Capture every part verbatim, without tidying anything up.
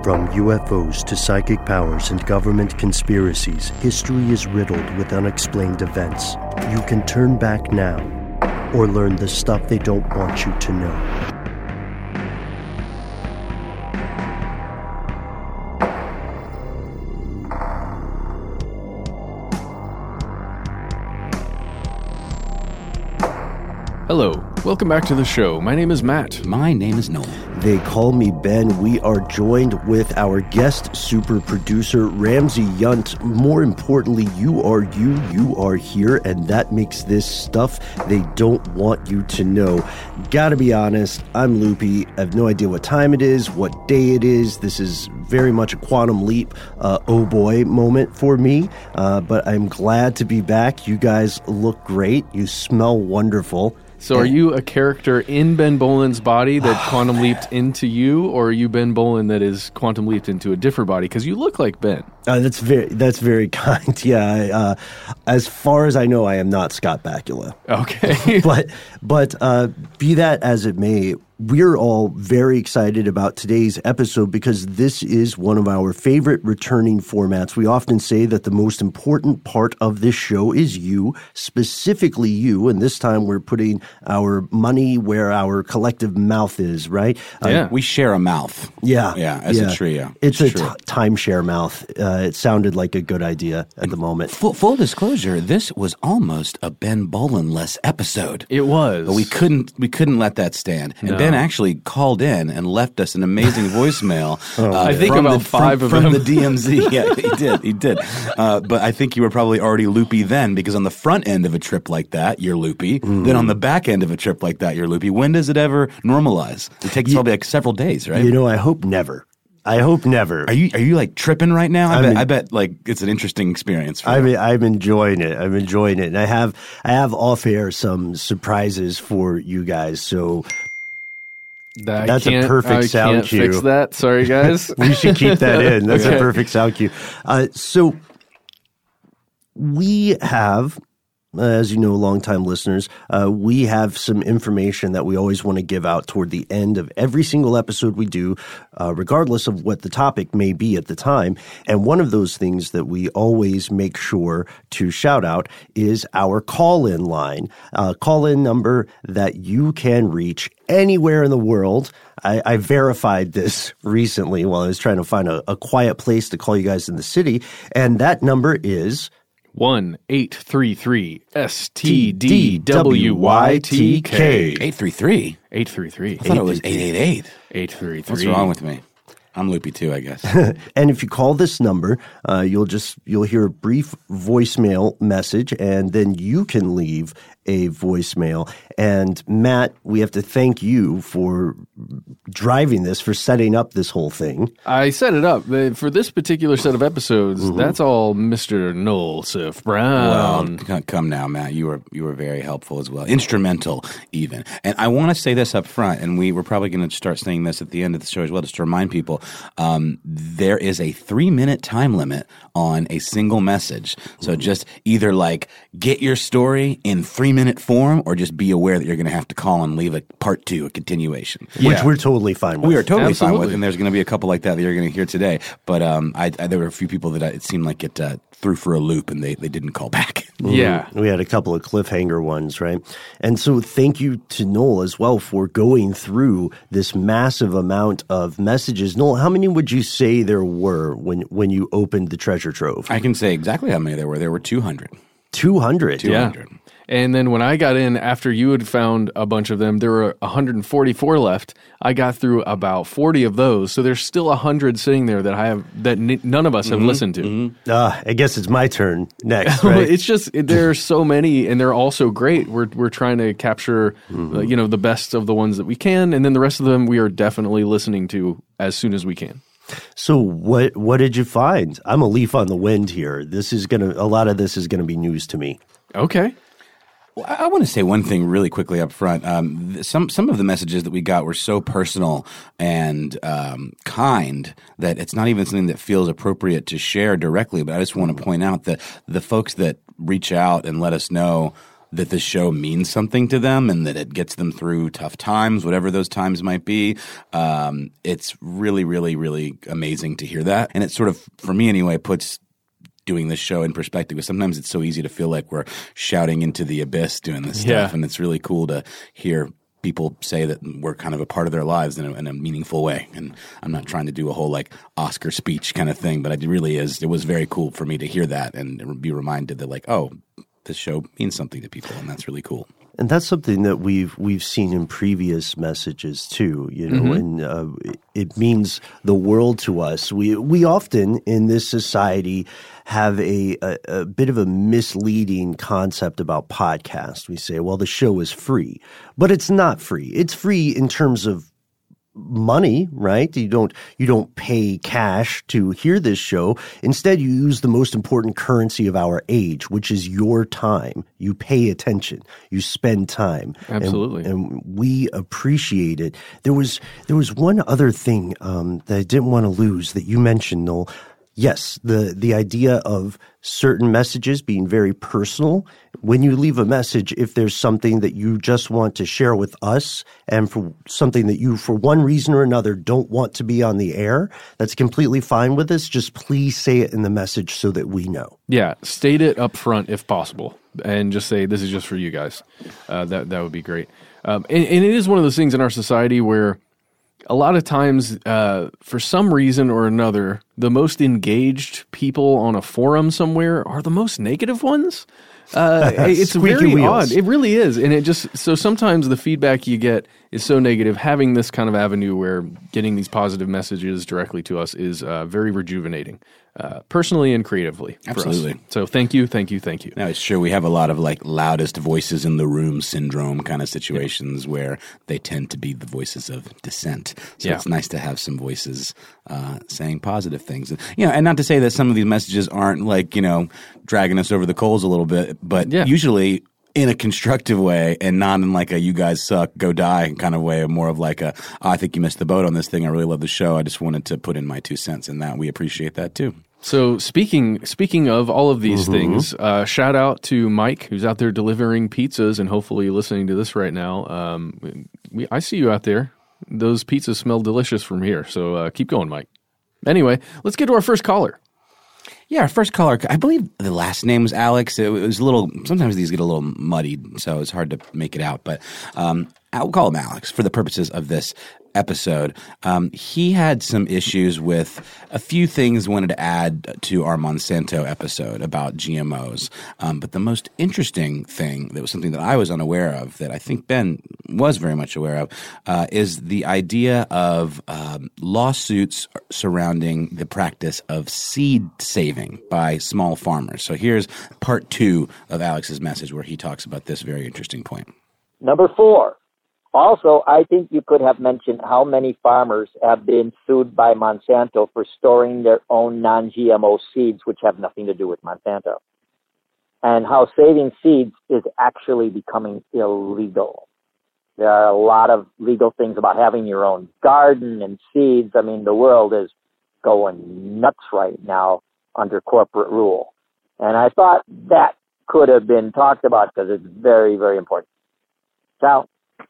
From U F Os to psychic powers and government conspiracies, history is riddled with unexplained events. You can turn back now, or learn the stuff they don't want you to know. Hello, welcome back to the show. My name is Matt. My name is Noel. They call me Ben. We are joined with our guest super producer, Ramsey Yunt. More importantly, you are you, you are here, and that makes this stuff they don't want you to know. Gotta be honest, I'm loopy. I have no idea what time it is, what day it is. This is very much a quantum leap, uh, oh boy moment for me, uh, but I'm glad to be back. You guys look great. You smell wonderful. So are you a character in Ben Bolin's body that quantum leaped into you, or are you Ben Bolin that is quantum leaped into a different body? Because you look like Ben. Uh, that's very that's very kind. Yeah, I, uh, as far as I know, I am not Scott Bakula. Okay, but but uh, be that as it may, we're all very excited about today's episode because this is one of our favorite returning formats. We often say that the most important part of this show is you, specifically you, and this time we're putting our money where our collective mouth is, right? Yeah. Uh, we share a mouth. Yeah. Yeah, as yeah. a trio. It's, it's a t- timeshare mouth. Uh, it sounded like a good idea at the moment. Full, full disclosure, this was almost a Ben Bolin-less episode. It was. But we couldn't we couldn't let that stand. And No. Ben actually called in and left us an amazing voicemail. Oh, uh, I think from about the, five from, of from them. the D M Z. Yeah, he did. He did. Uh, but I think you were probably already loopy then, because on the front end of a trip like that, you're loopy. Mm. Then on the back end of a trip like that, you're loopy. When does it ever normalize? It takes You- probably like several days, right? You know, I hope never. I hope never. Are you are you like tripping right now? I, I bet mean- I bet like it's an interesting experience for I you. mean, I'm enjoying it. I'm enjoying it, and I have I have off air some surprises for you guys. So I That's a can't- perfect I sound can't cue. Fix that. Sorry, guys. we should keep that in. That's Okay. a perfect sound cue. Uh, so we have, as you know, longtime listeners, uh, we have some information that we always want to give out toward the end of every single episode we do, uh, regardless of what the topic may be at the time. And one of those things that we always make sure to shout out is our call-in line, uh, call-in number that you can reach anywhere in the world. I, I verified this recently while I was trying to find a, a quiet place to call you guys in the city, and that number is one eight three three S T D W Y T K. eight three three? eight three three. I thought it was eight eight eight. eight three three. What's wrong with me? I'm loopy too, I guess. And if you call this number, uh, you'll just you'll hear a brief voicemail message, and then you can leave a voicemail. And Matt, we have to thank you for driving this, for setting up this whole thing. I set it up. Uh, For this particular set of episodes, Mm-hmm. that's all Mister Noel Sif Brown. Well, c- come now, Matt. You were you were very helpful as well, instrumental even. And I want to say this up front, and we we're probably going to start saying this at the end of the show as well, just to remind people. Um, there is a three minute time limit on a single message. So just either like get your story in three minute form, or just be aware that you're going to have to call and leave a part two, a continuation. Which Yeah. we're totally fine with. We are totally fine Absolutely. with, and there's going to be a couple like that that you're going to hear today. But um, I, I, there were a few people that I, it seemed like it uh, threw for a loop, and they, they didn't call back. Yeah. We had a couple of cliffhanger ones, right? And so thank you to Noel as well for going through this massive amount of messages. Noel, how many would you say there were when, when you opened the treasure trove? I can say exactly how many there were. There were two hundred. two hundred. Yeah. two hundred. And then when I got in, after you had found a bunch of them, there were one hundred forty-four left. I got through about forty of those. So there's still one hundred sitting there that I have that n- none of us have listened to. Uh, I guess it's my turn next, right? It's just there's so many, and they're all so great. We're we're trying to capture, uh, you know, the best of the ones that we can, and then the rest of them we are definitely listening to as soon as we can. So what what did you find? I'm a leaf on the wind here. This is gonna a lot of this is gonna be news to me. Okay. Well, I want to say one thing really quickly up front. Um, th- some some of the messages that we got were so personal and um, kind that it's not even something that feels appropriate to share directly. But I just want to point out that the folks that reach out and let us know that the show means something to them and that it gets them through tough times, whatever those times might be. Um, it's really, really, really amazing to hear that. And it sort of, for me anyway, puts doing this show in perspective, because sometimes it's so easy to feel like we're shouting into the abyss doing this stuff. Yeah. And it's really cool to hear people say that we're kind of a part of their lives in a, in a meaningful way. And I'm not trying to do a whole like Oscar speech kind of thing, but it really is. It was very cool for me to hear that and be reminded that like, oh, this show means something to people, and that's really cool. And that's something that we've we've seen in previous messages too, you know, mm-hmm. and uh, it means the world to us. We we often in this society have a, a, a bit of a misleading concept about podcasts. We say, well, the show is free, but it's not free. It's free in terms of money, right? You don't you don't pay cash to hear this show. Instead, you use the most important currency of our age, which is your time. You pay attention. You spend time. Absolutely. And, and we appreciate it. There was there was one other thing um, that I didn't want to lose that you mentioned, Noel. Yes, the, the idea of certain messages being very personal. When you leave a message, if there's something that you just want to share with us and for something that you, for one reason or another, don't want to be on the air, that's completely fine with us. Just please say it in the message so that we know. Yeah, state it up front if possible and just say, this is just for you guys. Uh, that, that would be great. Um, and, and it is one of those things in our society where a lot of times, uh, for some reason or another, the most engaged people on a forum somewhere are the most negative ones. Uh, it's very wheels. odd. It really is. And it just, so sometimes the feedback you get is so negative. Having this kind of avenue where getting these positive messages directly to us is uh, very rejuvenating. Uh, personally and creatively. Absolutely. So thank you, thank you, thank you. Now, it's true we have a lot of like loudest voices in the room syndrome kind of situations yeah. where they tend to be the voices of dissent. So yeah. it's nice to have some voices uh, saying positive things. And, you know, and not to say that some of these messages aren't like, you know, dragging us over the coals a little bit, but yeah. usually in a constructive way and not in like a you guys suck, go die kind of way, more of like a oh, I think you missed the boat on this thing. I really love the show. I just wanted to put in my two cents in that. We appreciate that too. So speaking speaking of all of these mm-hmm. things, uh, shout out to Mike, who's out there delivering pizzas and hopefully listening to this right now. Um, we, I see you out there. Those pizzas smell delicious from here. So uh, keep going, Mike. Anyway, let's get to our first caller. Yeah, our first caller, I believe the last name was Alex. It was a little, sometimes these get a little muddied, so it's hard to make it out. But um, I'll call him Alex for the purposes of this episode. Um, he had some issues with a few things wanted to add to our Monsanto episode about G M Os. Um, but the most interesting thing that was something that I was unaware of, that I think Ben was very much aware of, uh, is the idea of um, lawsuits surrounding the practice of seed saving by small farmers. So here's part two of Alex's message where he talks about this very interesting point. Number four. Also, I think you could have mentioned how many farmers have been sued by Monsanto for storing their own non-G M O seeds, which have nothing to do with Monsanto, and how saving seeds is actually becoming illegal. There are a lot of legal things about having your own garden and seeds. I mean, the world is going nuts right now under corporate rule. And I thought that could have been talked about because it's very, very important. Ciao.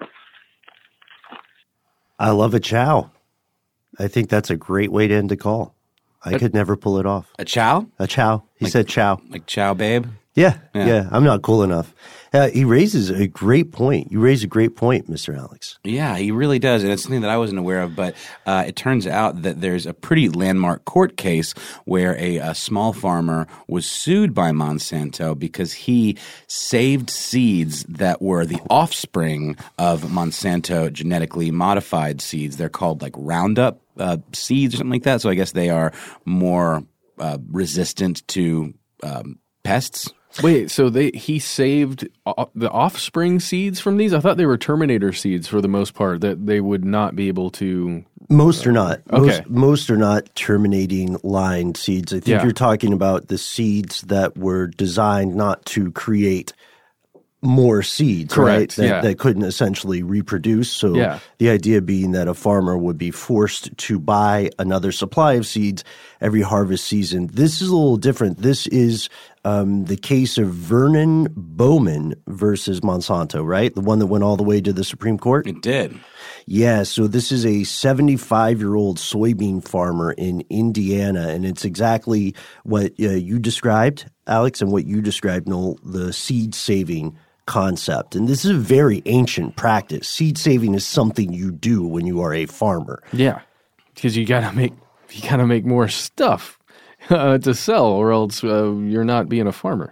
I love a chow. I think that's a great way to end a call. I a, could never pull it off. A chow? A chow. He like, said chow. Like chow, babe? Yeah, yeah, yeah. I'm not cool enough. Uh, he raises a great point. You raise a great point, Mister Alex. Yeah, he really does. And it's something that I wasn't aware of. But uh, it turns out that there's a pretty landmark court case where a, a small farmer was sued by Monsanto because he saved seeds that were the offspring of Monsanto genetically modified seeds. They're called like Roundup uh, seeds or something like that. So I guess they are more uh, resistant to um, pests. Wait, so they he saved o- the offspring seeds from these? I thought they were Terminator seeds for the most part, that they would not be able to... Most are not. Okay. Most, most are not terminating line seeds. I think yeah. you're talking about the seeds that were designed not to create more seeds, Correct, right? That, yeah. that couldn't essentially reproduce. So Yeah. the idea being that a farmer would be forced to buy another supply of seeds every harvest season. This is a little different. This is um, the case of Vernon Bowman versus Monsanto, right? The one that went all the way to the Supreme Court? It did. Yeah, so this is a seventy-five-year-old soybean farmer in Indiana, and it's exactly what uh, you described, Alex, and what you described, Noel, the seed saving concept. And this is a very ancient practice. Seed saving is something you do when you are a farmer. Yeah, because you gotta make you gotta make more stuff uh, to sell, or else uh, you're not being a farmer.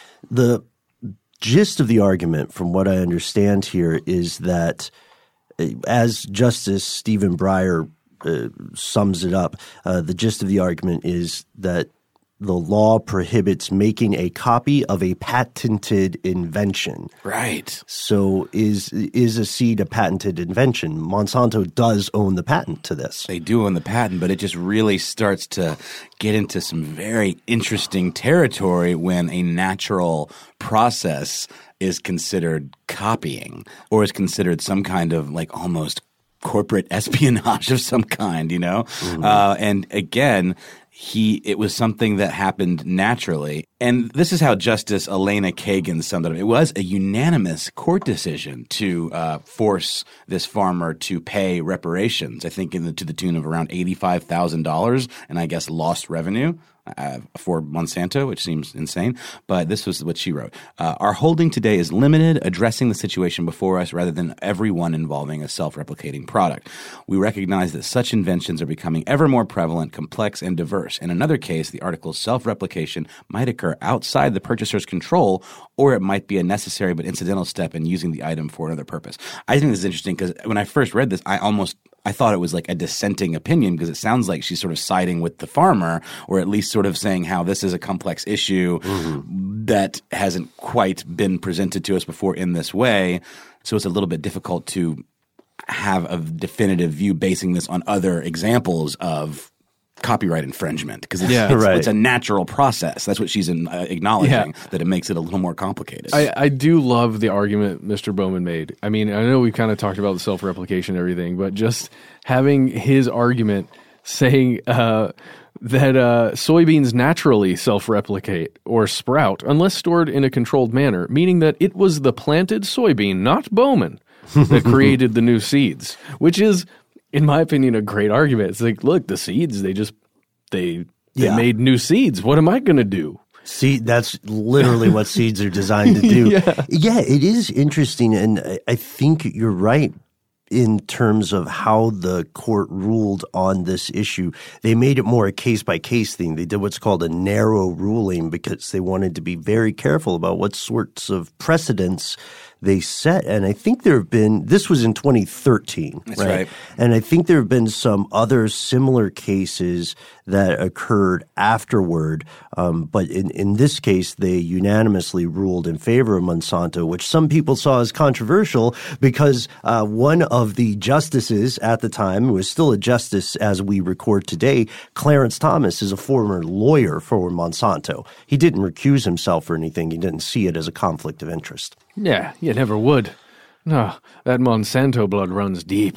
The gist of the argument, from what I understand here, is that uh, as Justice Stephen Breyer uh, sums it up, uh, the gist of the argument is that the law prohibits making a copy of a patented invention. Right. So is is a seed a patented invention? Monsanto does own the patent to this. They do own the patent, but it just really starts to get into some very interesting territory when a natural process is considered copying or is considered some kind of like almost corporate espionage of some kind, you know? Mm-hmm. Uh, and again, He it was something that happened naturally. And this is how Justice Elena Kagan summed it up. It was a unanimous court decision to uh, force this farmer to pay reparations, I think in the, to the tune of around eighty-five thousand dollars, and I guess lost revenue uh, for Monsanto, which seems insane. But this was what she wrote. Uh, Our holding today is limited, addressing the situation before us rather than everyone involving a self-replicating product. We recognize that such inventions are becoming ever more prevalent, complex, and diverse. In another case, the article's self-replication might occur outside the purchaser's control, or it might be a necessary but incidental step in using the item for another purpose. I think this is interesting because when I first read this, I almost I thought it was like a dissenting opinion because it sounds like she's sort of siding with the farmer, or at least sort of saying how this is a complex issue mm-hmm. that hasn't quite been presented to us before in this way. So it's a little bit difficult to have a definitive view basing this on other examples of copyright infringement because it's, Yeah. it's, Right. it's a natural process. That's what she's in, uh, acknowledging, Yeah. that it makes it a little more complicated. I, I do love the argument Mister Bowman made. I mean, I know we kind of talked about the self-replication and everything, but just having his argument saying uh, that uh, soybeans naturally self-replicate or sprout unless stored in a controlled manner, meaning that it was the planted soybean, not Bowman, that created the new seeds, which is, in my opinion, a great argument. It's like, look, the seeds, they just, they, they Yeah. made new seeds. What am I going to do? See, that's literally what seeds are designed to do. Yeah. Yeah, it is interesting. And I- I think you're right in terms of how the court ruled on this issue. They made it more a case-by-case thing. They did what's called a narrow ruling because they wanted to be very careful about what sorts of precedents they set. And I think there have been – this was in twenty thirteen. That's right. And I think there have been some other similar cases that occurred afterward. Um, but in, in this case, they unanimously ruled in favor of Monsanto, which some people saw as controversial because uh, one of the justices at the time, who is still a justice as we record today, Clarence Thomas, is a former lawyer for Monsanto. He didn't recuse himself or anything. He didn't see it as a conflict of interest. Yeah, you never would. No, that Monsanto blood runs deep.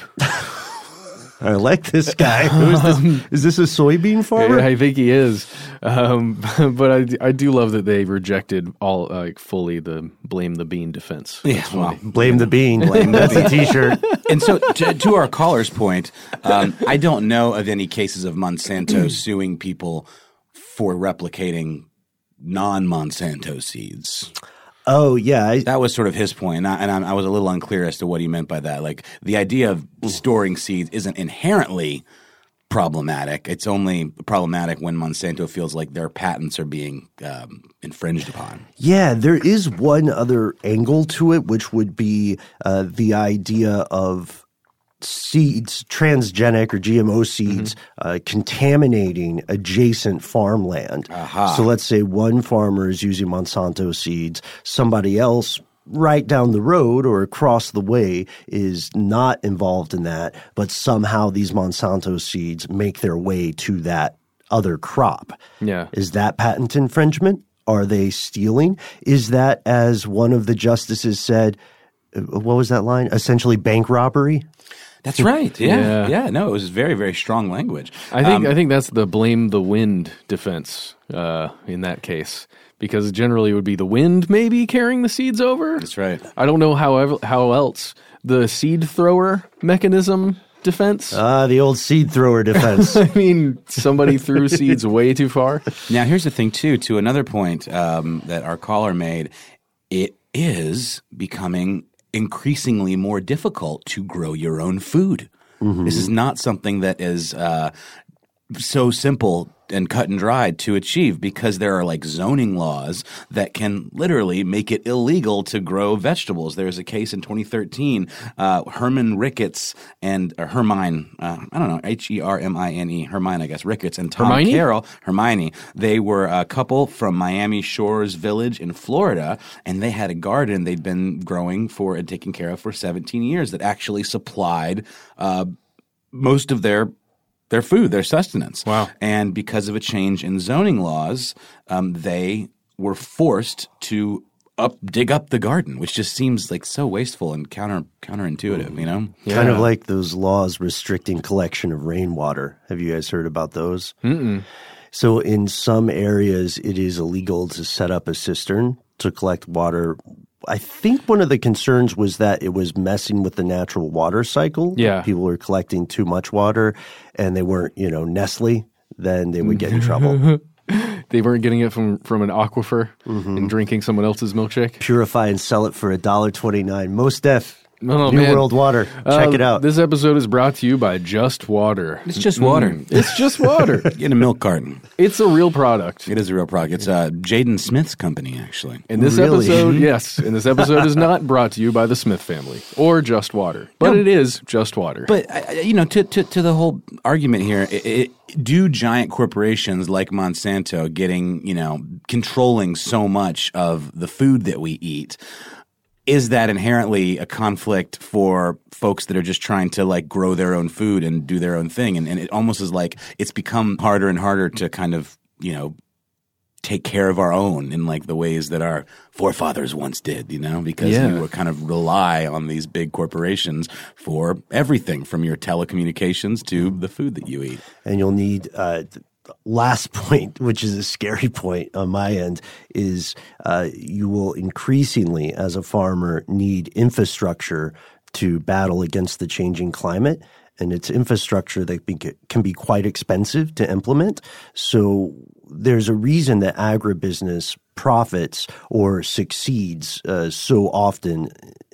I like this guy. Who is this? Is this a soybean farmer? I think he is. Um, but I, I do love that they rejected all like fully the blame the bean defense. yeah, well, Blame the bean. Blame That's a T-shirt. and so to, to our caller's point, um, I don't know of any cases of Monsanto suing people for replicating non-Monsanto seeds. Oh yeah, I, That was sort of his point, and, I, and I, I was a little unclear as to what he meant by that. Like the idea of storing seeds isn't inherently problematic. It's only problematic when Monsanto feels like their patents are being um, infringed upon. yeah. There is one other angle to it, which would be uh, the idea of seeds, transgenic or G M O seeds, mm-hmm. uh, contaminating adjacent farmland. Aha. So let's say one farmer is using Monsanto seeds, somebody else right down the road or across the way is not involved in that, but somehow these Monsanto seeds make their way to that other crop. Yeah. Is that patent infringement? are they stealing? Is that, as one of the justices said, what was that line? Essentially bank robbery? That's right. Yeah. Yeah. yeah. No, it was very, very strong language. I think Um, I think that's the blame the wind defense uh, in that case, because generally it would be the wind maybe carrying the seeds over. That's right. I don't know how how else the seed thrower mechanism defense. Ah, the old seed thrower defense. I mean, somebody threw seeds way too far. Now, here's the thing, too, to another point um, that our caller made. It is becoming increasingly more difficult to grow your own food. Mm-hmm. This is not something that is uh, so simple and cut and dried to achieve, because there are like zoning laws that can literally make it illegal to grow vegetables. There was a case in twenty thirteen, uh, Herman Ricketts and uh, Hermine, uh, I don't know, H E R M I N E, Hermine, I guess, Ricketts and Tom Hermione? Carroll, Hermione. They were a couple from Miami Shores Village in Florida, and they had a garden they'd been growing for and taking care of for seventeen years that actually supplied uh, most of their their food, their sustenance. Wow. And because of a change in zoning laws, um, they were forced to up dig up the garden, which just seems like so wasteful and counter counterintuitive, you know? Yeah. Kind of like those laws restricting collection of rainwater. Have you guys heard about those? Mm-mm. So in some areas, it is illegal to set up a cistern to collect water. I think one of the concerns was that it was messing with the natural water cycle. Yeah. People were collecting too much water and they weren't, you know, Nestle, then they would get in trouble. They weren't getting it from, from an aquifer and drinking someone else's milkshake. Purify and sell it for one dollar and twenty-nine cents. Most Def. No, no, New man. World Water. Check Uh, it out. This episode is brought to you by Just Water. It's just water. Mm, it's just water. In a milk carton. It's a real product. It is a real product. It's uh, Jaden Smith's company, actually. And this Really? episode, yes, and this episode is not brought to you by the Smith family or Just Water, but No. it is Just Water. But, uh, you know, to, to, to the whole argument here, it, it, do giant corporations like Monsanto getting, you know, controlling so much of the food that we eat, is that inherently a conflict for folks that are just trying to like grow their own food and do their own thing? And, and it almost is like it's become harder and harder to kind of, you know, take care of our own in like the ways that our forefathers once did, you know, because Yeah. you kind of rely on these big corporations for everything from your telecommunications to the food that you eat. And you'll need uh, th- last point, which is a scary point on my end, is uh, you will increasingly, as a farmer, need infrastructure to battle against the changing climate. And it's infrastructure that be, can be quite expensive to implement. So there's a reason that agribusiness profits or succeeds uh, so often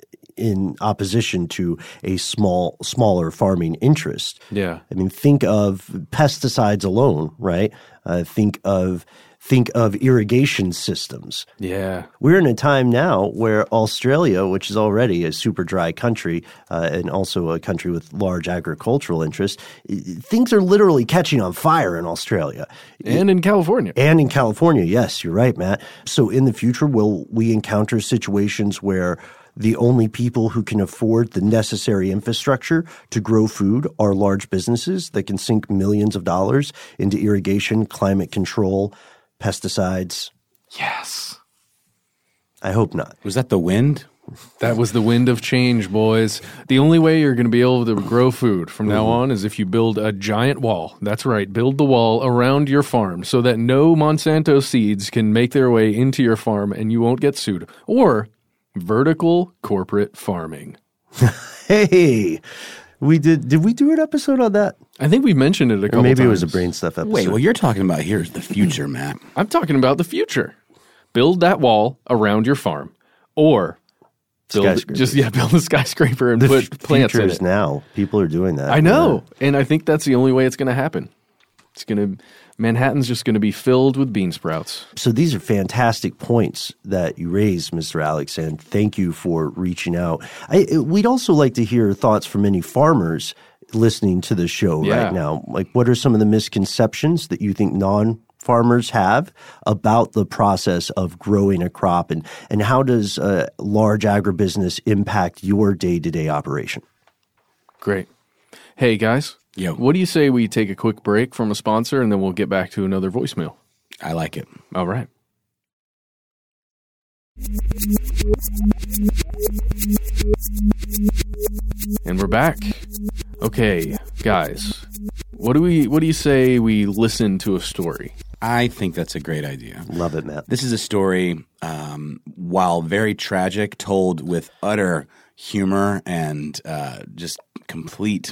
in opposition to a small, smaller farming interest. Yeah. I mean, think of pesticides alone, right? Uh, think of think of irrigation systems. Yeah. We're in a time now where Australia, which is already a super dry country uh, and also a country with large agricultural interests, things are literally catching on fire in Australia. And in California. And in California, yes, you're right, Matt. So in the future, will we encounter situations where the only people who can afford the necessary infrastructure to grow food are large businesses that can sink millions of dollars into irrigation, climate control, pesticides? Yes. I hope not. Was that the wind? That was the wind of change, boys. The only way you're going to be able to grow food from now on is if you build a giant wall. That's right. Build the wall around your farm so that no Monsanto seeds can make their way into your farm and you won't get sued. Or vertical corporate farming. Hey, we did. Did we do an episode on that? I think we mentioned it a couple Or maybe times. it was a brain stuff episode. Wait, what you're talking about here is the future, Matt. I'm talking about the future. Build that wall around your farm. Or build, Skyscrapers. just yeah, build a skyscraper and the put f- plants in future is it. now. People are doing that. I know. And I think that's the only way it's going to happen. It's going to Manhattan's just going to be filled with bean sprouts. So these are fantastic points that you raised, Mister Alex, and thank you for reaching out. I, we'd also like to hear thoughts from any farmers listening to the show Yeah. right now. Like, what are some of the misconceptions that you think non-farmers have about the process of growing a crop, and, and how does uh, large agribusiness impact your day-to-day operation? Great. Hey, guys. Yo. What do you say we take a quick break from a sponsor and then we'll get back to another voicemail? I like it. All right. And we're back. Okay, guys, what do we? What do you say we listen to a story? I think that's a great idea. Love it, Matt. This is a story, um, while very tragic, told with utter humor and uh, just complete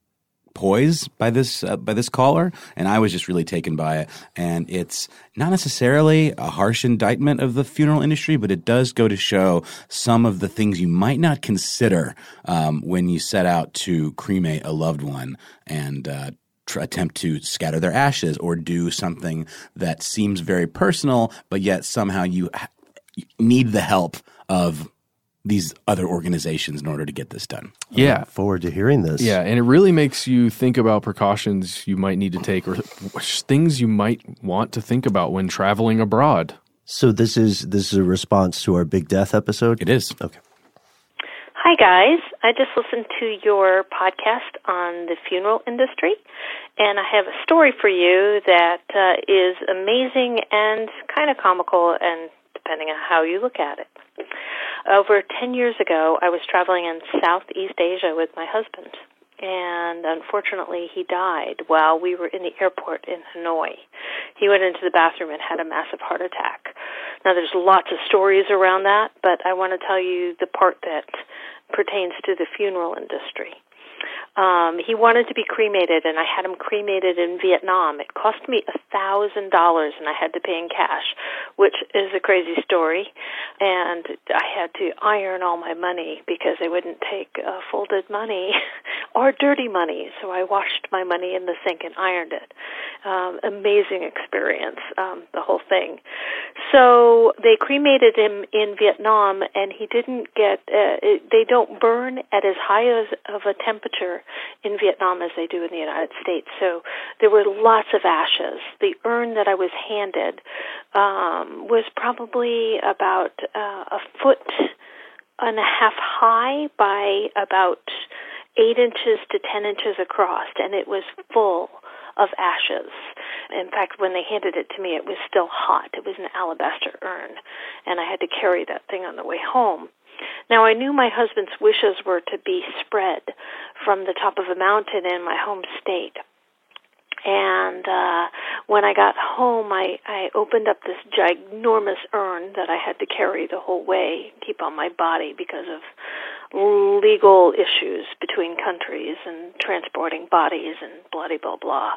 poise by this uh, by this caller, and I was just really taken by it. And it's not necessarily a harsh indictment of the funeral industry, but it does go to show some of the things you might not consider um, when you set out to cremate a loved one and uh, tr- attempt to scatter their ashes or do something that seems very personal, but yet somehow you ha- need the help of these other organizations in order to get this done. Yeah. I look forward to hearing this. Yeah, and it really makes you think about precautions you might need to take or things you might want to think about when traveling abroad. So this is this is a response to our Big Death episode? It is. Okay. Hi, guys. I just listened to your podcast on the funeral industry, and I have a story for you that uh, is amazing and kind of comical, and depending on how you look at it. Over ten years ago, I was traveling in Southeast Asia with my husband, and unfortunately he died while we were in the airport in Hanoi. He went into the bathroom and had a massive heart attack. Now, there's lots of stories around that, but I want to tell you the part that pertains to the funeral industry. Um, he wanted to be cremated, and I had him cremated in Vietnam. It cost me a thousand dollars, and I had to pay in cash, which is a crazy story. And I had to iron all my money because they wouldn't take uh, folded money or dirty money. So I washed my money in the sink and ironed it. Um, amazing experience, um, the whole thing. So they cremated him in Vietnam, and he didn't get. Uh, it, they don't burn at as high as, of a temperature in Vietnam as they do in the United States. So there were lots of ashes. The urn that I was handed um, was probably about uh, a foot and a half high by about eight inches to ten inches across, and it was full of ashes. In fact, when they handed it to me, it was still hot. It was an alabaster urn, and I had to carry that thing on the way home. Now, I knew my husband's wishes were to be spread from the top of a mountain in my home state. And uh, when I got home, I, I opened up this ginormous urn that I had to carry the whole way, keep on my body because of legal issues between countries and transporting bodies and blah, blah, blah.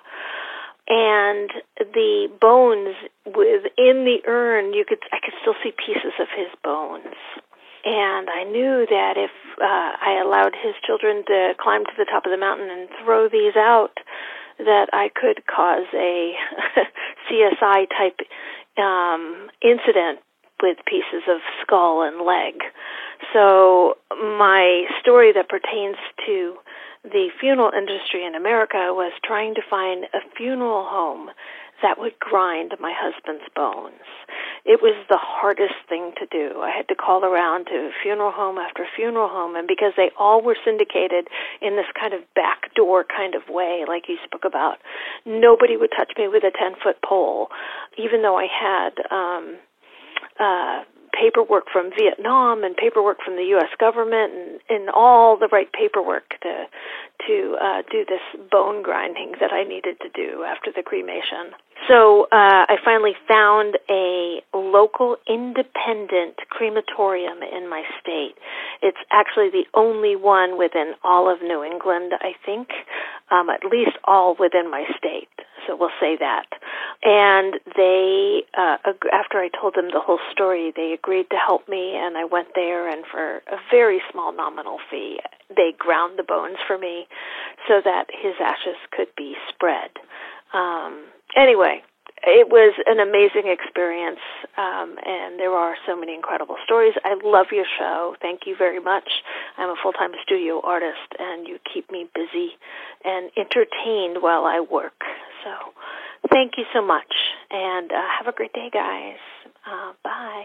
And the bones within the urn, you could I could still see pieces of his bones. And I knew that if uh, I allowed his children to climb to the top of the mountain and throw these out, that I could cause a C S I type um, incident with pieces of skull and leg. So my story that pertains to the funeral industry in America was trying to find a funeral home that would grind my husband's bones. It was the hardest thing to do. I had to call around to funeral home after funeral home, and because they all were syndicated in this kind of backdoor kind of way, like you spoke about, nobody would touch me with a ten-foot pole, even though I had um, uh, paperwork from Vietnam and paperwork from the U S government and, and all the right paperwork to to uh, do this bone grinding that I needed to do after the cremation. So uh, I finally found a local independent crematorium in my state. It's actually the only one within all of New England, I think, um, at least all within my state. So we'll say that. And they, uh, after I told them the whole story, they agreed to help me, and I went there, and for a very small nominal fee, they ground the bones for me so that his ashes could be spread. Um, anyway, it was an amazing experience, um, and there are so many incredible stories. I love your show. Thank you very much. I'm a full-time studio artist, and you keep me busy and entertained while I work. So thank you so much, and uh, have a great day, guys. Uh, bye.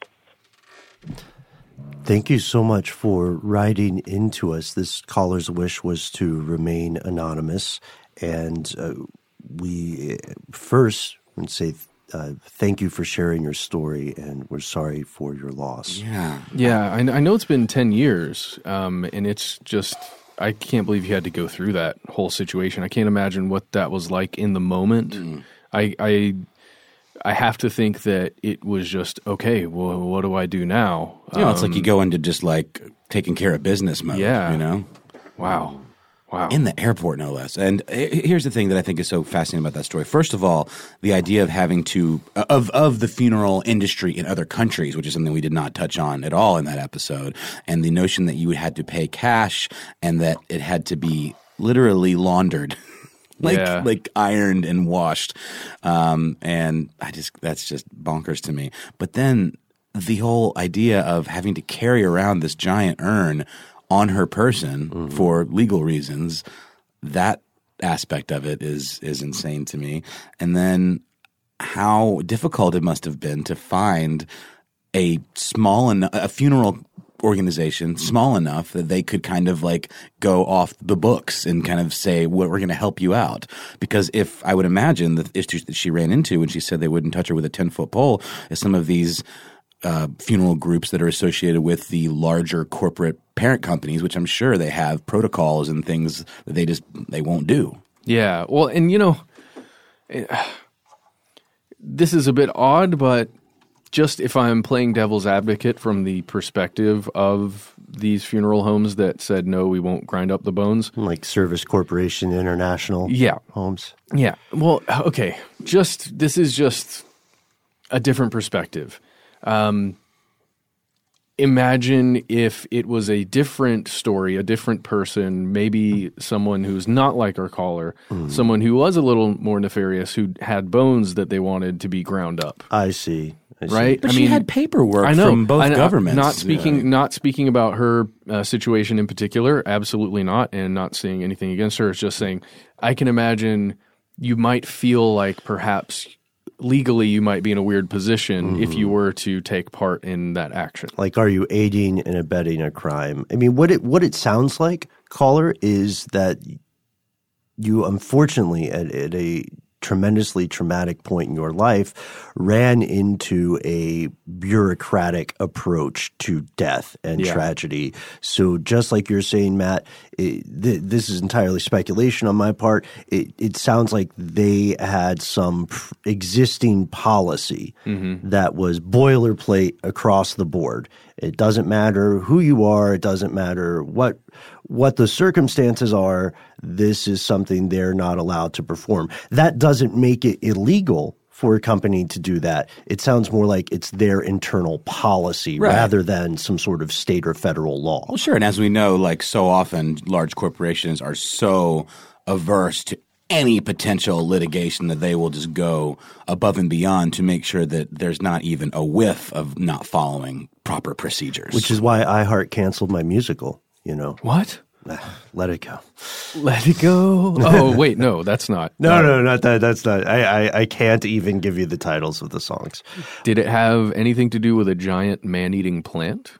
Thank you so much for writing into us. This caller's wish was to remain anonymous, and uh, we first would say uh, thank you for sharing your story, and we're sorry for your loss. Yeah. Yeah, I, I know it's been ten years, um, and it's just, I can't believe you had to go through that whole situation. I can't imagine what that was like in the moment. Mm. I, I I have to think that it was just, okay, well, what do I do now? You know, um, it's like you go into just like taking care of business mode, yeah. you know? Wow. Wow. In the airport, no less. And here's the thing that I think is so fascinating about that story. First of all, the idea of having to of of the funeral industry in other countries, which is something we did not touch on at all in that episode, and the notion that you had to pay cash and that it had to be literally laundered. Like yeah. like ironed and washed. Um, and I just that's just bonkers to me. But then the whole idea of having to carry around this giant urn on her person mm-hmm. for legal reasons, that aspect of it is is insane to me. And then how difficult it must have been to find a small enough a funeral organization small enough that they could kind of like go off the books and kind of say, well, we're going to help you out. Because if I would imagine the issues that she ran into when she said they wouldn't touch her with a ten-foot pole is some of these Uh, funeral groups that are associated with the larger corporate parent companies, which I'm sure they have protocols and things that they just they won't do. Yeah. Well, and you know, this is a bit odd, but just if I'm playing devil's advocate from the perspective of these funeral homes that said, no, we won't grind up the bones. Like Service Corporation International yeah. homes. Yeah. Well, okay. Just this is just a different perspective. Um, imagine if it was a different story, a different person, maybe someone who's not like our caller, mm. someone who was a little more nefarious, who had bones that they wanted to be ground up. I see. I see. Right? But I she mean, had paperwork I know, from both I know, governments. Not speaking, yeah. not speaking about her uh, situation in particular, absolutely not, and not saying anything against her. It's just saying I can imagine you might feel like perhaps legally you might be in a weird position mm-hmm. if you were to take part in that action. Like, are you aiding and abetting a crime? I mean, what it what it sounds like, caller, is that you unfortunately at, at a tremendously traumatic point in your life ran into a bureaucratic approach to death and yeah. tragedy. So just like you're saying, Matt, it, th- this is entirely speculation on my part. It, it sounds like they had some pr- existing policy mm-hmm. that was boilerplate across the board. It doesn't matter who you are. It doesn't matter what what the circumstances are. This is something they're not allowed to perform. That doesn't make it illegal for a company to do that. It sounds more like it's their internal policy right. rather than some sort of state or federal law. Well, sure. And as we know, like so often, large corporations are so averse to any potential litigation that they will just go above and beyond to make sure that there's not even a whiff of not following proper procedures. Which is why iHeart canceled my musical, you know. What? Let it go. Let it go. Oh, wait, no, that's not. No, no, no, not that. That's not. I, I, I can't even give you the titles of the songs. Did it have anything to do with a giant man-eating plant?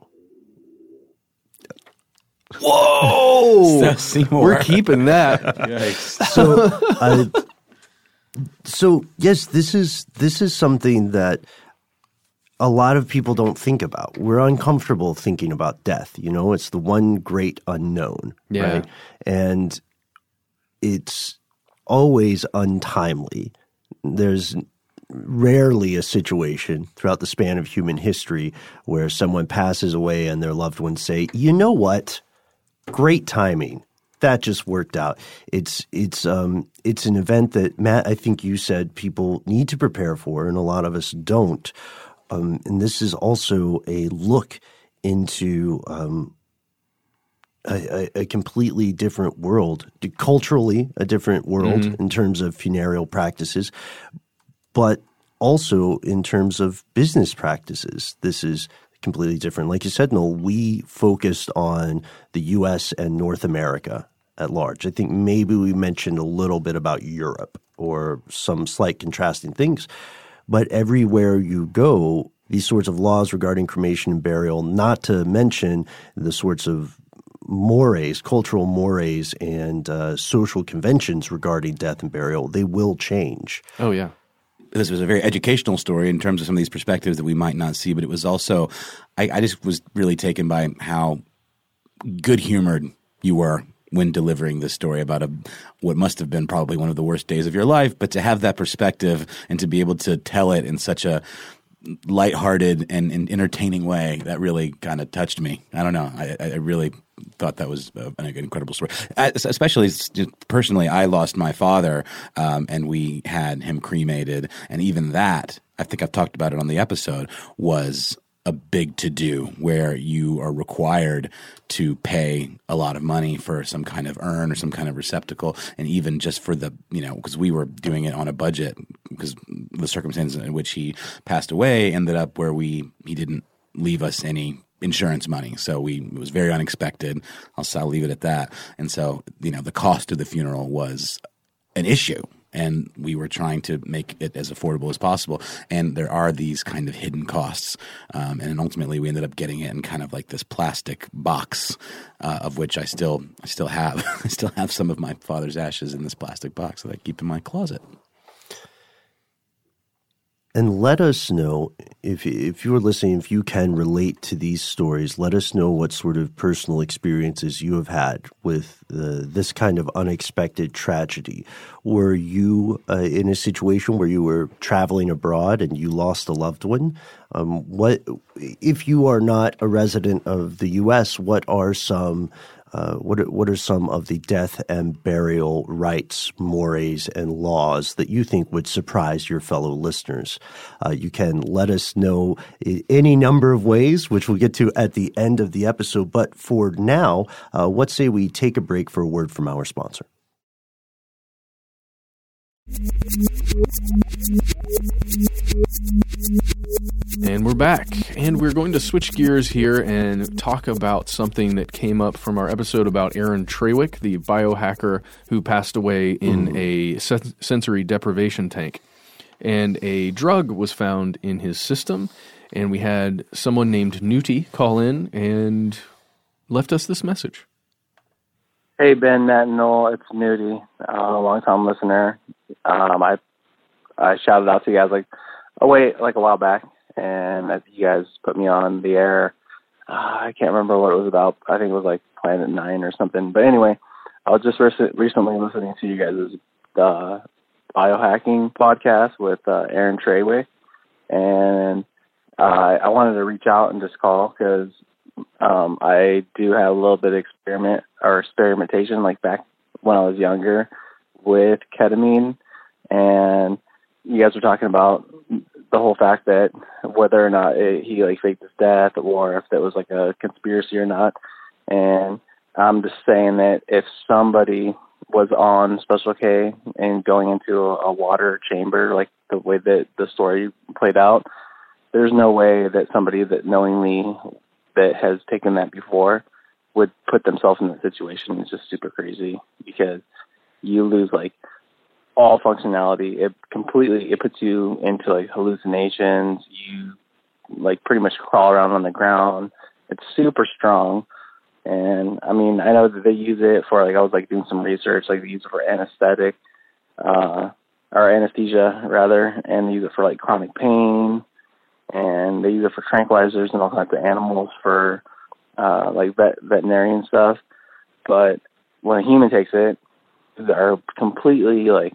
Whoa! We're keeping that. Yikes. So, uh, so yes, this is this is something that a lot of people don't think about. We're uncomfortable thinking about death. You know, it's the one great unknown, yeah. right? And it's always untimely. There's rarely a situation throughout the span of human history where someone passes away and their loved ones say, "You know what? Great timing. That just worked out." It's it's um it's an event that, Matt, I think you said people need to prepare for, and a lot of us don't. Um, and this is also a look into um, a, a, a completely different world, culturally a different world mm-hmm. in terms of funereal practices, but also in terms of business practices. This is completely different. Like you said, Noel, we focused on the U S and North America at large. I think maybe we mentioned a little bit about Europe or some slight contrasting things. But everywhere you go, these sorts of laws regarding cremation and burial, not to mention the sorts of mores, cultural mores and uh, social conventions regarding death and burial, they will change. Oh, yeah. this was a very educational story in terms of some of these perspectives that we might not see, but it was also, I, I just was really taken by how good-humored you were when delivering this story about a what must have been probably one of the worst days of your life, but to have that perspective and to be able to tell it in such a lighthearted and, and entertaining way, that really kind of touched me. I don't know. I, I really thought that was an incredible story. I, especially just personally, I lost my father, um, and we had him cremated, and even that, I think I've talked about it on the episode, was a big to-do where you are required to pay a lot of money for some kind of urn or some kind of receptacle, and even just for the, you know, because we were doing it on a budget because the circumstances in which he passed away ended up where we he didn't leave us any insurance money. So we it was very unexpected. I'll, I'll leave it at that. And so, you know, the cost of the funeral was an issue. And we were trying to make it as affordable as possible. And there are these kind of hidden costs. Um, and ultimately, we ended up getting it in kind of like this plastic box, uh, of which I still I still have. I still have some of my father's ashes in this plastic box that I keep in my closet. And let us know, if if you are listening, if you can relate to these stories, let us know what sort of personal experiences you have had with uh, this kind of unexpected tragedy. Were you uh, in a situation where you were traveling abroad and you lost a loved one? Um, what if you are not a resident of the U S, what are some Uh, what are, what are some of the death and burial rights, mores, and laws that you think would surprise your fellow listeners? Uh, you can let us know in any number of ways, which we'll get to at the end of the episode. But for now, uh, what say we take a break for a word from our sponsor? And we're back, and we're going to switch gears here and talk about something that came up from our episode about Aaron Trawick, the biohacker who passed away in mm. a sen- sensory deprivation tank. And a drug was found in his system, and we had someone named Newty call in and left us this message. Hey, Ben, Matt, and Noel, it's Newty, uh, a long-time listener. Um, I I shouted out to you guys like, oh wait, like a while back, and you guys put me on the air. Uh, I can't remember what it was about. I think it was like Planet Nine or something. But anyway, I was just re- recently listening to you guys' uh, biohacking podcast with uh, Aaron Trawick, and uh, I wanted to reach out and just call because um, I do have a little bit of experiment or experimentation, like back when I was younger, with ketamine, and you guys were talking about the whole fact that whether or not it, he like faked his death or if that was like a conspiracy or not. And I'm just saying that if somebody was on Special K and going into a, a water chamber, like the way that the story played out, there's no way that somebody that knowingly that has taken that before would put themselves in that situation. It's just super crazy because you lose like all functionality. It completely, it puts you into like hallucinations. You like pretty much crawl around on the ground. It's super strong. And I mean, I know that they use it for like, I was like doing some research, like they use it for anesthetic, uh, or anesthesia rather, and they use it for like chronic pain, and they use it for tranquilizers and all kinds of animals for uh, like vet, veterinarian stuff. But when a human takes it, are completely like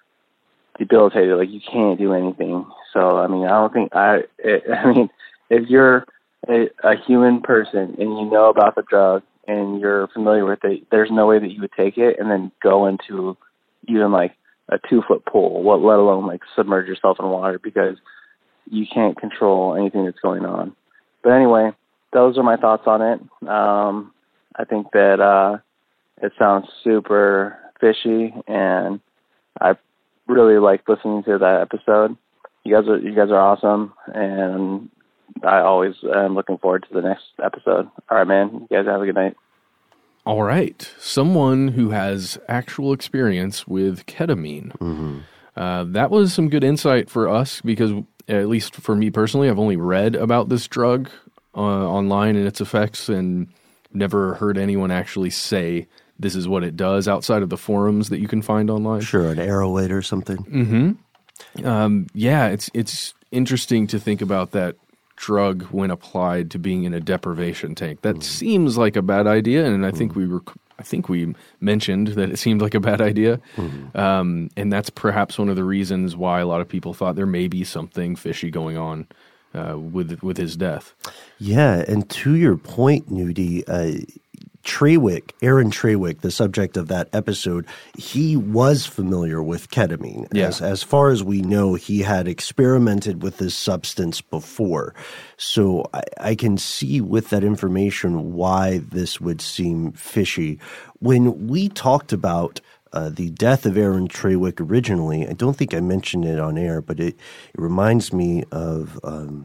debilitated. Like you can't do anything. So I mean, I don't think I. It, I mean, if you're a, a human person and you know about the drug and you're familiar with it, there's no way that you would take it and then go into even like a two foot pool. What, let alone like submerge yourself in water, because you can't control anything that's going on. But anyway, those are my thoughts on it. Um, I think that uh, it sounds super fishy, and I really like listening to that episode. You guys are you guys are awesome, and I always am looking forward to the next episode. All right, man. You guys have a good night. All right. Someone who has actual experience with ketamine. Mm-hmm. Uh, that was some good insight for us because, at least for me personally, I've only read about this drug uh, online and its effects and never heard anyone actually say this is what it does outside of the forums that you can find online. Sure, an Arrowhead or something. Mm-hmm. Um, yeah, it's it's interesting to think about that drug when applied to being in a deprivation tank. That mm. seems like a bad idea, and I mm. think we were. I think we mentioned that it seemed like a bad idea, mm. um, and that's perhaps one of the reasons why a lot of people thought there may be something fishy going on uh, with with his death. Yeah, and to your point, Nudie, uh, Trawick, Aaron Trawick, the subject of that episode, he was familiar with ketamine. Yeah. As, as far as we know, he had experimented with this substance before. So I, I can see with that information why this would seem fishy. When we talked about uh, the death of Aaron Trawick originally, I don't think I mentioned it on air, but it, it reminds me of um,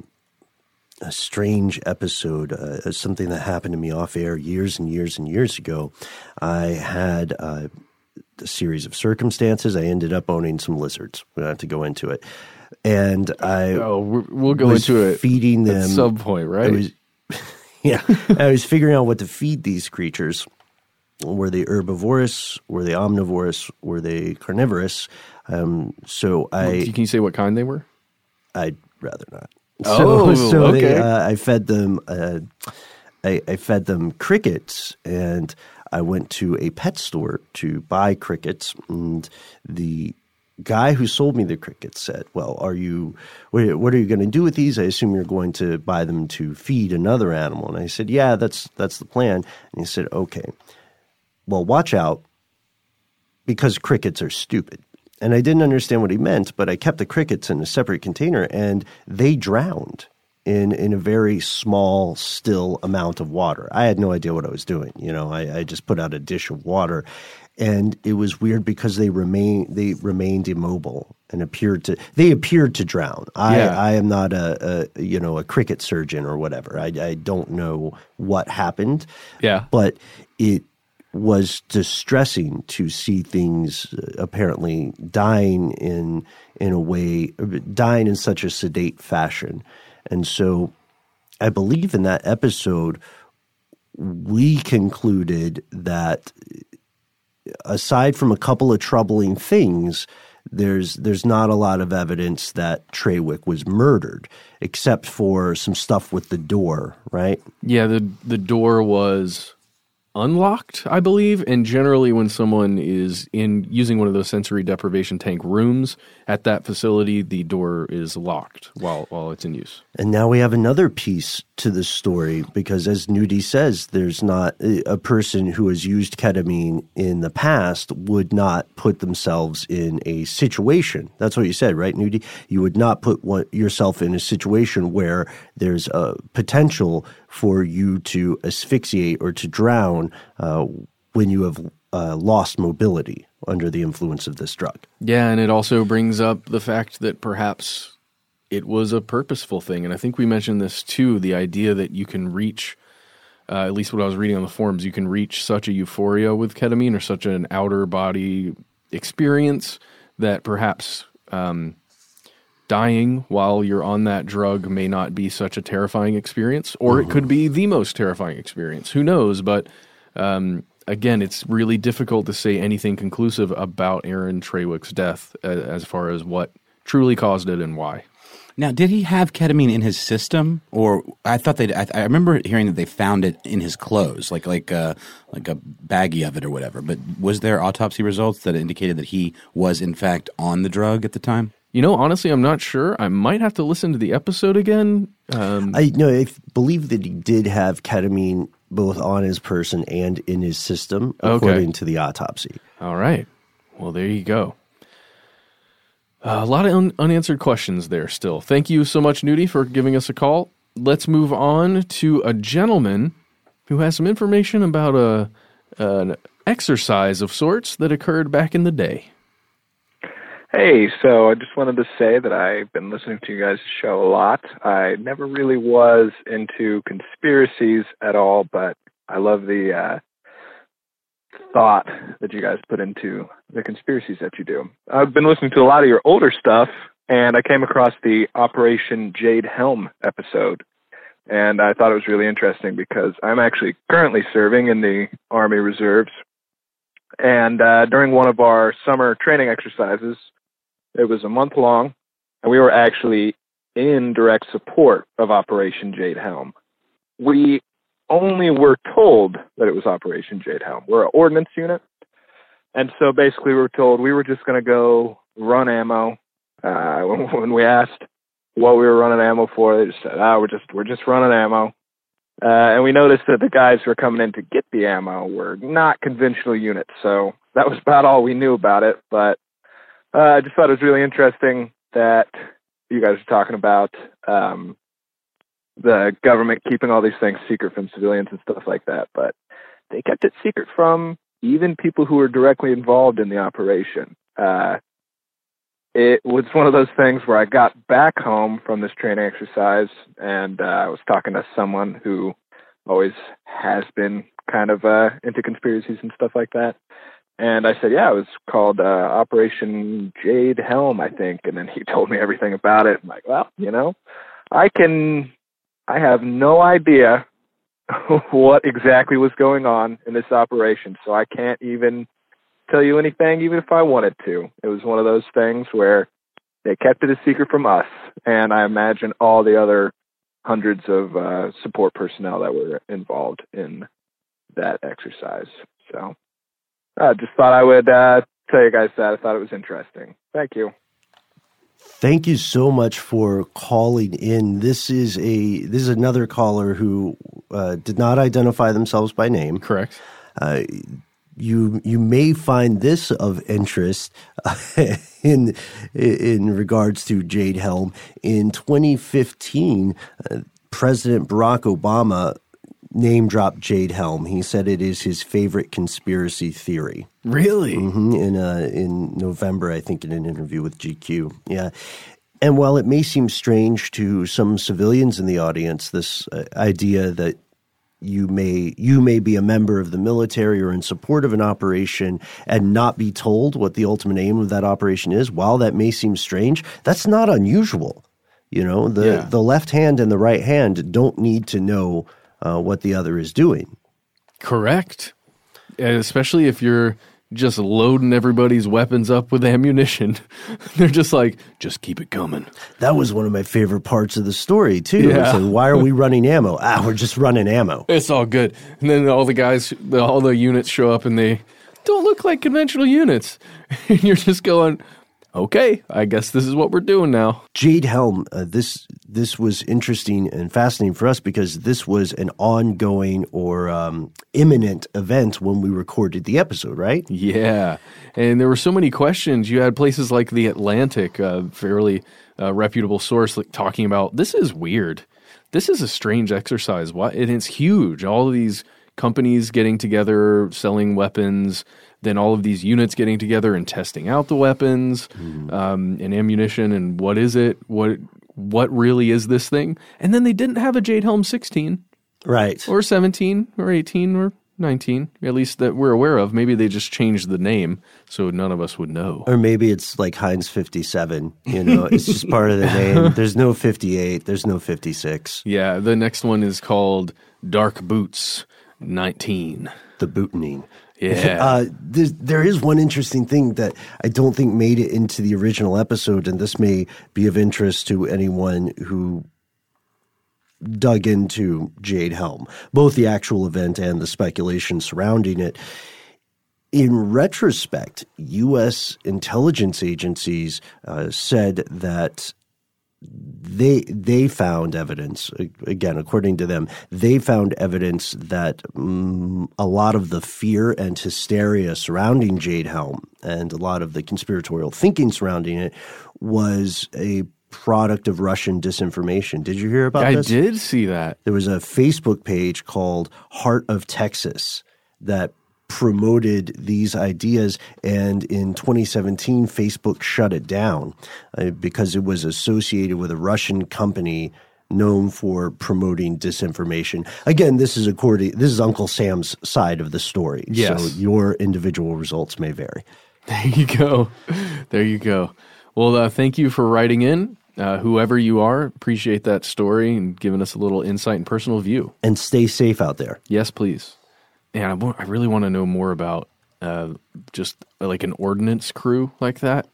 a strange episode, uh, something that happened to me off air years and years and years ago. I had uh, a series of circumstances. I ended up owning some lizards. We don't have to go into it. And I oh, we'll go into it feeding them at some point, right? I was, yeah, I was figuring out what to feed these creatures. Were they herbivorous? Were they omnivorous? Were they carnivorous? Um, so I can you say what kind they were? I'd rather not. Oh, so, so okay. They, uh, I fed them. Uh, I, I fed them crickets, and I went to a pet store to buy crickets. And the guy who sold me the crickets said, "Well, are you? What, what are you going to do with these? I assume you're going to buy them to feed another animal." And I said, "Yeah, that's that's the plan." And he said, "Okay, well, watch out, because crickets are stupid." And I didn't understand what he meant, but I kept the crickets in a separate container, and they drowned in, in a very small, still amount of water. I had no idea what I was doing. You know, I, I just put out a dish of water, and it was weird because they remain they remained immobile and appeared to they appeared to drown. I, Yeah. I am not a, a you know a cricket surgeon or whatever. I, I don't know what happened. Yeah, but it was distressing to see things apparently dying in in a way, dying in such a sedate fashion. And so I believe in that episode, we concluded that aside from a couple of troubling things, there's there's not a lot of evidence that Trawick was murdered, except for some stuff with the door, right? Yeah, the the door was unlocked, I believe, and generally when someone is in using one of those sensory deprivation tank rooms at that facility, the door is locked while while it's in use. And now we have another piece to this story, because as Nudie says, there's not a person who has used ketamine in the past would not put themselves in a situation. That's what you said, right, Nudie? You would not put one, yourself in a situation where there's a potential for you to asphyxiate or to drown uh, when you have uh, lost mobility under the influence of this drug. Yeah, and it also brings up the fact that perhaps it was a purposeful thing. And I think we mentioned this too, the idea that you can reach, uh, at least what I was reading on the forums, you can reach such a euphoria with ketamine or such an outer body experience that perhaps um, dying while you're on that drug may not be such a terrifying experience, or mm-hmm. it could be the most terrifying experience. Who knows? But um, again, it's really difficult to say anything conclusive about Aaron Trawick's death uh, as far as what truly caused it and why. Now, did he have ketamine in his system, or I thought they? I, I remember hearing that they found it in his clothes, like like a like a baggie of it or whatever. But was there autopsy results that indicated that he was in fact on the drug at the time? You know, honestly, I'm not sure. I might have to listen to the episode again. Um, I no, I believe that he did have ketamine both on his person and in his system, according okay. to the autopsy. All right. Well, there you go. Uh, a lot of un- unanswered questions there still. Thank you so much, Nudie, for giving us a call. Let's move on to a gentleman who has some information about a an exercise of sorts that occurred back in the day. Hey, so I just wanted to say that I've been listening to you guys' show a lot. I never really was into conspiracies at all, but I love the uh, thought that you guys put into the conspiracies that you do. I've been listening to a lot of your older stuff, and I came across the Operation Jade Helm episode, and I thought it was really interesting because I'm actually currently serving in the Army Reserves, and uh, during one of our summer training exercises, It was a month long, and we were actually in direct support of Operation Jade Helm. We only were told that it was Operation Jade Helm. We're an ordnance unit, and so basically we were told we were just going to go run ammo. Uh, when, when we asked what we were running ammo for, they just said, "Ah, we're just we're just running ammo." Uh, and we noticed that the guys who were coming in to get the ammo were not conventional units, so that was about all we knew about it. But uh, I just thought it was really interesting that you guys are talking about um, the government keeping all these things secret from civilians and stuff like that. But they kept it secret from even people who were directly involved in the operation. Uh, it was one of those things where I got back home from this training exercise, and uh, I was talking to someone who always has been kind of uh, into conspiracies and stuff like that. And I said, yeah, it was called uh, Operation Jade Helm, I think. And then he told me everything about it. I'm like, well, you know, I can, I have no idea what exactly was going on in this operation. So I can't even tell you anything, even if I wanted to. It was one of those things where they kept it a secret from us. And I imagine all the other hundreds of uh, support personnel that were involved in that exercise. So I just thought I would uh, tell you guys that. I thought it was interesting. Thank you. Thank you so much for calling in. This is a this is another caller who uh, did not identify themselves by name. Correct. Uh, you you may find this of interest uh, in in regards to Jade Helm. In twenty fifteen, uh, President Barack Obama name dropped Jade Helm. He said it is his favorite conspiracy theory. Really? Mm-hmm. In uh, in November, I think, in an interview with G Q. Yeah. And while it may seem strange to some civilians in the audience, this uh, idea that you may you may be a member of the military or in support of an operation and not be told what the ultimate aim of that operation is, while that may seem strange, that's not unusual. You know, the, Yeah. the left hand and the right hand don't need to know uh, what the other is doing. Correct. And especially if you're just loading everybody's weapons up with ammunition. They're just like, just keep it coming. That was one of my favorite parts of the story, too. Yeah. It's like, why are we running ammo? Ah, we're just running ammo. It's all good. And then all the guys, the, all the units show up and they don't look like conventional units. And you're just going, okay, I guess this is what we're doing now. Jade Helm, uh, this this was interesting and fascinating for us because this was an ongoing or um, imminent event when we recorded the episode, right? Yeah. And there were so many questions. You had places like The Atlantic, a fairly uh, reputable source, like, talking about, this is weird. This is a strange exercise. Why? And it's huge. All of these companies getting together, selling weapons, then all of these units getting together and testing out the weapons mm. um, and ammunition and what is it? What what really is this thing? And then they didn't have a Jade Helm sixteen. Right. Or seventeen or eighteen or nineteen, at least that we're aware of. Maybe they just changed the name so none of us would know. Or maybe it's like Heinz fifty-seven, you know, it's just part of the name. There's no fifty-eight, there's no fifty-six. Yeah, the next one is called Dark Boots nineteen. The Boutonine. Yeah. Uh, there, there is one interesting thing that I don't think made it into the original episode, and this may be of interest to anyone who dug into Jade Helm, both the actual event and the speculation surrounding it. In retrospect, U S intelligence agencies uh, said that They they found evidence, again, according to them, they found evidence that um, a lot of the fear and hysteria surrounding Jade Helm and a lot of the conspiratorial thinking surrounding it was a product of Russian disinformation. Did you hear about I this? I did see that. There was a Facebook page called Heart of Texas that promoted these ideas, and in twenty seventeen, Facebook shut it down uh, because it was associated with a Russian company known for promoting disinformation. Again, this is according this is Uncle Sam's side of the story. Yes. So your individual results may vary. There you go. There you go. Well, uh, thank you for writing in. Uh, whoever you are, appreciate that story and giving us a little insight and personal view. And stay safe out there. Yes, please. And I, w- I really want to know more about uh, just like an ordnance crew like that.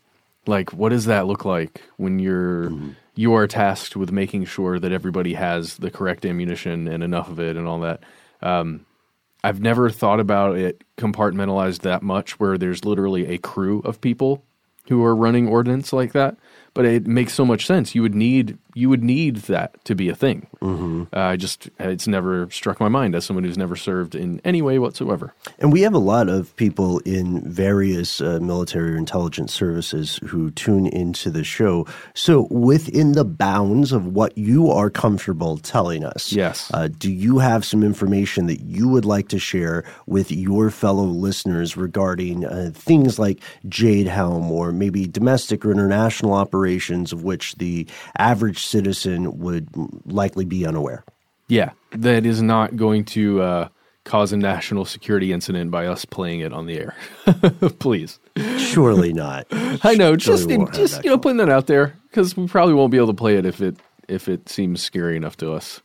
Like, what does that look like when you're mm-hmm. you are tasked with making sure that everybody has the correct ammunition and enough of it and all that? Um, I've never thought about it compartmentalized that much, where there's literally a crew of people who are running ordnance like that. But it makes so much sense. You would need you would need that to be a thing. Mm-hmm. Uh, I just it's never struck my mind as someone who's never served in any way whatsoever. And we have a lot of people in various uh, military or intelligence services who tune into the show. So within the bounds of what you are comfortable telling us, yes, uh, do you have some information that you would like to share with your fellow listeners regarding uh, things like Jade Helm, or maybe domestic or international operations of which the average citizen would likely be unaware? Yeah, that is not going to uh, cause a national security incident by us playing it on the air. Please. Surely not. I know, just in, just you know, putting that out there, because we probably won't be able to play it if it if it seems scary enough to us.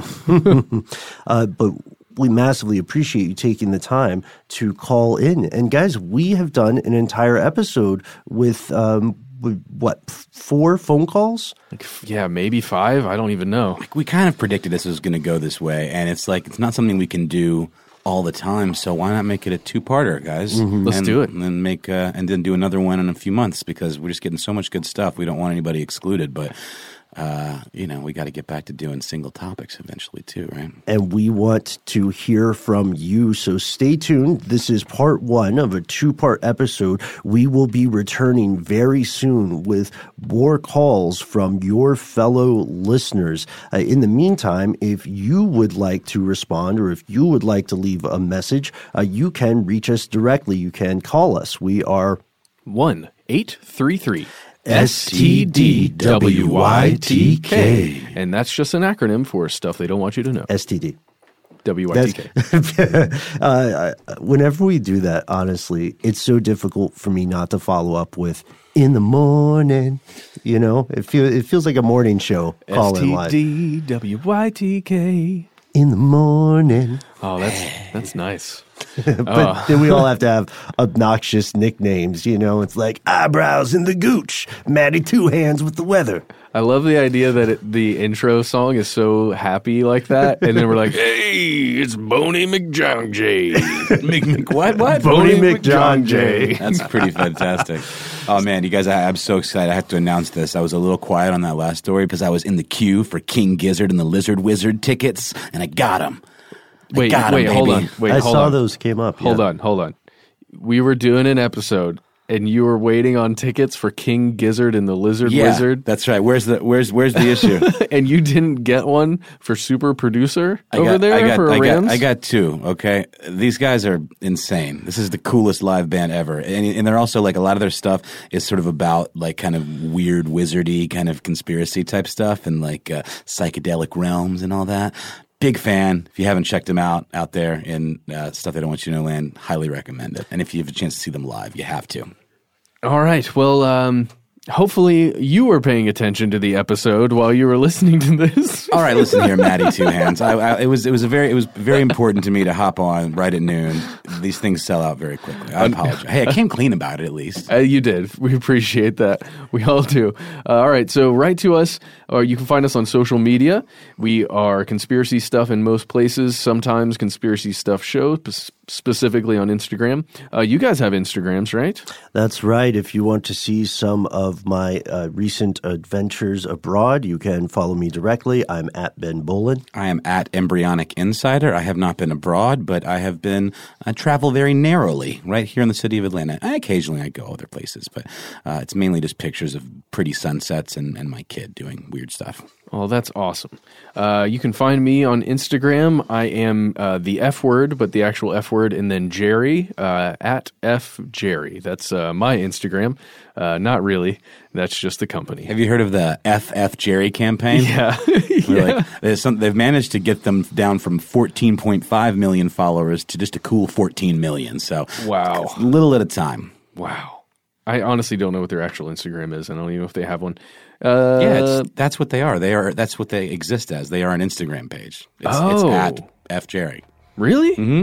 Mm. uh, but we massively appreciate you taking the time to call in. And guys, we have done an entire episode with um, what, four phone calls? Like, yeah, maybe five. I don't even know. Like, we kind of predicted this was going to go this way, and it's like it's not something we can do all the time. So why not make it a two-parter, guys? Mm-hmm. Let's and, do it, and then make uh, and then do another one in a few months, because we're just getting so much good stuff. We don't want anybody excluded, but. Uh, you know, we got to get back to doing single topics eventually too, right? And we want to hear from you, so stay tuned. This is part one of a two-part episode. We will be returning very soon with more calls from your fellow listeners. Uh, in the meantime, if you would like to respond, or if you would like to leave a message, uh, you can reach us directly. You can call us. We are one eight three three S T D W Y T K. And that's just an acronym for stuff they don't want you to know. S T D. W Y T K. uh, whenever we do that, honestly, it's so difficult for me not to follow up with in the morning. You know, it, feel, it feels like a morning show. Call-in live. S T D W Y T K. In the morning. Oh, that's that's nice. But oh. then we all have to have obnoxious nicknames, you know. It's like eyebrows in the gooch, Maddie Two Hands with the weather. I love the idea that it, the intro song is so happy like that, and then we're like, "Hey, it's Boney McJohn J." Mc, Mc, what? What? Boney McJohn J. That's pretty fantastic. Oh man, you guys! I, I'm so excited. I have to announce this. I was a little quiet on that last story because I was in the queue for King Gizzard and the Lizard Wizard tickets, and I got them. Wait, got wait, him, hold baby. on. Wait, I hold saw on. those came up. Hold yeah. on, hold on. We were doing an episode, and you were waiting on tickets for King Gizzard and the Lizard Yeah, Wizard. that's right. Where's the Where's Where's the issue? And you didn't get one for Super Producer I over got, there I got, for I Rams? got, I got two. Okay, these guys are insane. This is the coolest live band ever, and, and they're also like a lot of their stuff is sort of about like kind of weird wizardy kind of conspiracy type stuff and like uh, psychedelic realms and all that. Big fan. If you haven't checked them out out there in uh, Stuff They Don't Want You to Know Land, highly recommend it. And if you have a chance to see them live, you have to. All right. Well, um, hopefully you were paying attention to the episode while you were listening to this. All right, listen here, Maddie Two Hands. I, I, it was it was a very it was very important to me to hop on right at noon. These things sell out very quickly. I apologize. Hey, I came clean about it at least. Uh, you did. We appreciate that. We all do. Uh, all right. So write to us, or you can find us on social media. We are Conspiracy Stuff in most places. Sometimes Conspiracy Stuff Show, p- specifically on Instagram. Uh, you guys have Instagrams, right? That's right. If you want to see some of my uh, recent adventures abroad, you can follow me directly. I'm at Ben Bolin. I am at Embryonic Insider. I have not been abroad, but I have been I travel very narrowly right here in the city of Atlanta. I, occasionally I go other places, but uh, it's mainly just pictures of pretty sunsets and, and my kid doing weird stuff. Oh, that's awesome. Uh, you can find me on Instagram. I am uh, the F word, but the actual F word, and then Jerry, uh, at F Jerry. That's uh, my Instagram. Uh, not really. That's just the company. Have you heard of the F F Jerry campaign? Yeah. yeah. yeah. Like, there's some, they've managed to get them down from fourteen point five million followers to just a cool fourteen million. So Wow. it's a little at a time. Wow. I honestly don't know what their actual Instagram is. I don't even know if they have one. Uh, Yeah, it's, that's what they are. They are. That's what they exist as. They are an Instagram page. It's, Oh. it's at F Jerry. Really? Mm-hmm.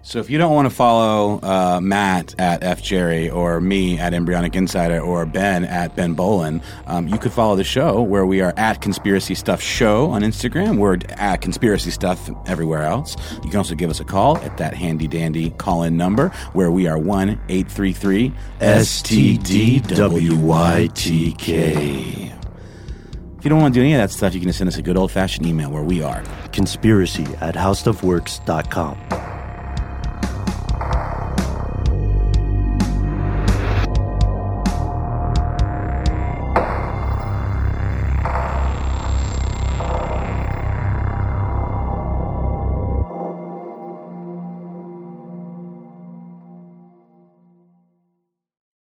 So if you don't want to follow uh, Matt at F Jerry or me at Embryonic Insider or Ben at Ben Bolin, um, you could follow the show where we are at Conspiracy Stuff Show on Instagram. We're at Conspiracy Stuff everywhere else. You can also give us a call at that handy dandy call-in number where we are one eight three three S T D W Y T K. If you don't want to do any of that stuff, you can just send us a good old-fashioned email where we are Conspiracy at howstuffworks dot com.